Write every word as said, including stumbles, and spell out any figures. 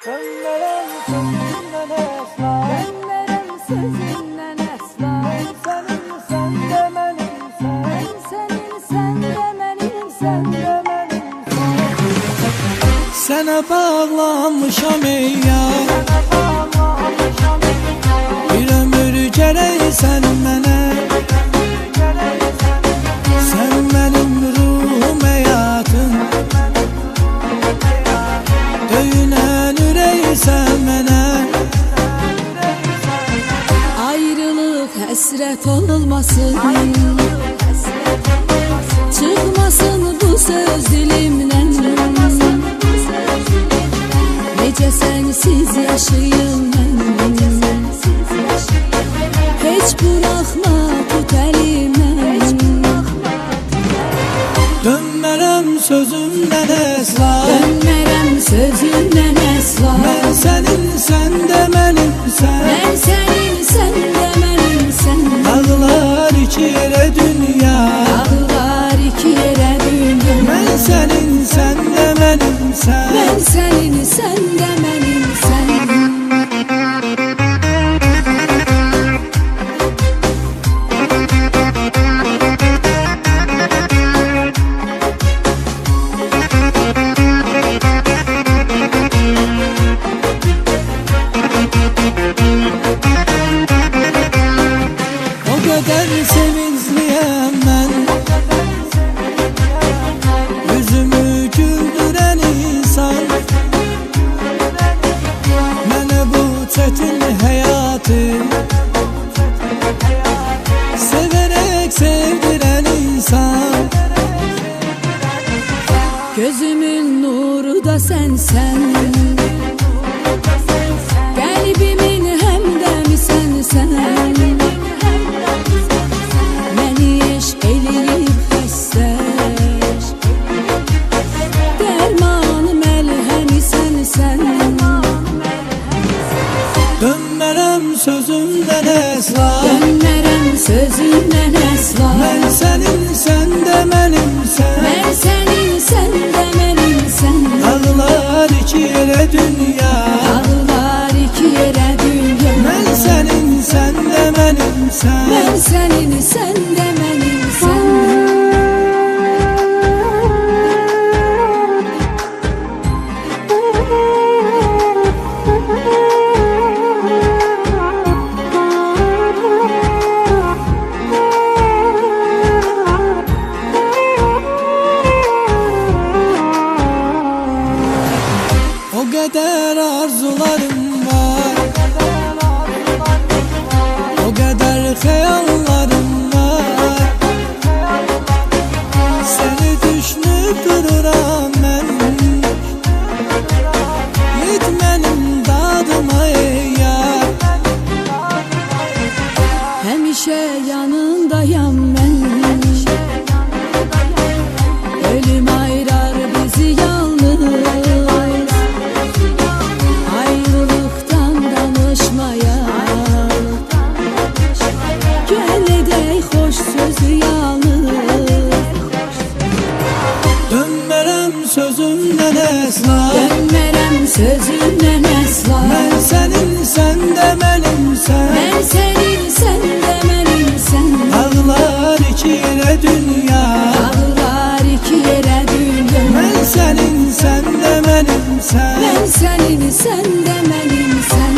Dönmeren sözünden esla, dönmeren sözünden esla. Ben senin, sen de benim, sen. Ben senin, sen de benim, sen de benim, sen. Sana bağlanmışam ey yar, bir ömür gerek sen mənə. Sen benim ruhum, hayatım, döyünen ürək sen mənə. Ayrılık həsrət olmasın, çıkmasın bu söz dilimden. Necə sensiz yaşayım mən, hiç bırakma tut elimden. Dönmərəm sözümdən əsla, Dönmərəm sözündən əsla. mən sənin, sən də mənimsən. Mən sənin, sən də mənimsən. Dağlar iki yerə dünya, Dağlar iki yerə dünya. mən sənin, sən də mənimsən. Mən sənin, sən də mənimsən. O qədər sevincliyəm mən, yüzümü güldürən insan. Mənə bu çətin həyatı severək sevdirən insan. Gözümün nuru da sensen, kalbimin hemdemi sensen. Beni eşk eləyib xəstə, dermanım əlhəmi sensen. Dönmərəm sözümdən əsla, Dönmərəm sözündən əsla. mən sənin, sən də mənimsən. Mən sənin, sən də mənimsən. Dağlar iki yerə dünya, Dağlar iki yerə dünya. mən sənin, sən də mənimsən. Mən sənin, sən də mənimsən. O qədər arzularım var, o qədər xəyallarım var. Səni düşünüb dururam mən, yet mənim dadıma ey yar. Həmişə yanındayam mən, ölüm ayırar bizi yalnız. Ayrılıktan danışmaya, gəl edək xoş sözü yalnız. Dönmərəm sözümdən əsla, Dönmərəm sözündən əsla. mən sənin, sən də mənimsən. Mən sənin, sən də mənimsən. Dağlar iki yerə dünya, Dağlar iki yerə dünya. mən sənin, sən də mənimsən. Mən sənin, sən də mənimsən.